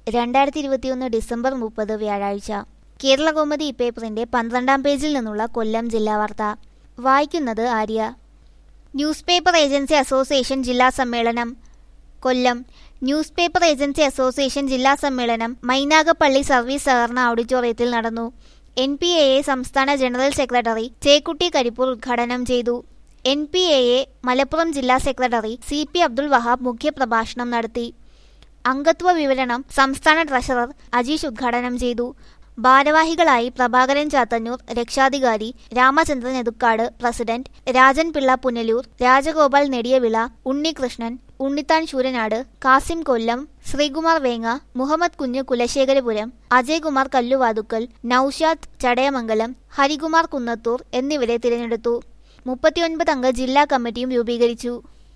2021 December 30 വ്യാഴാഴ്ച. കേരളകൗമുദി പേപ്പറിന്റെ 12-ാം പേജിൽ നിന്നുള്ള കൊല്ലം ജില്ലാ വാർത്ത. വായിക്കുന്നത് Arya. Newspaper agency association ജില്ലാ സമ്മേളനം. Kollam. Newspaper agency association ജില്ലാ സമ്മേളനം മൈനാഗപ്പള്ളി സർവീസ് സഹകരണ ഓഡിറ്റോറിയത്തിൽ നടന്നു. NPAA സംസ്ഥാന ജനറൽ സെക്രട്ടറി ചേക്കുട്ടി കരിപ്പൂർ ഉദ്ഘാടനം ചെയ്തു. NPAA മലപ്പുറം ജില്ലാ സെക്രട്ടറി CP അബ്ദുൽ വഹാബ് മുഖ്യപ്രഭാഷണം നടത്തി. അംഗത്വ വിവരണം സംസ്ഥാന ട്രഷറർ അജീഷ് ഉദ്ഘാടനം ചെയ്തു. ഭാരവാഹികളായി പ്രഭാകരൻ ചാത്തന്നൂർ രക്ഷാധികാരി, രാമചന്ദ്രൻ എതുക്കാട് പ്രസിഡന്റ്, രാജൻ പിള്ള പുനലൂർ, രാജഗോപാൽ നെടിയവിള, ഉണ്ണികൃഷ്ണൻ, ഉണ്ണിത്താൻ ശൂരനാട്, കാസിം കൊല്ലം, ശ്രീകുമാർ വേങ്ങ, മുഹമ്മദ് കുഞ്ഞ് കുലശേഖരപുരം, അജയ്കുമാർ കല്ലുവാതുക്കൽ, നൌഷാദ് ചടയമംഗലം, ഹരികുമാർ കുന്നത്തൂർ എന്നിവരെ തിരഞ്ഞെടുത്തു. 39 അംഗ ജില്ലാ കമ്മിറ്റിയും രൂപീകരിച്ചു.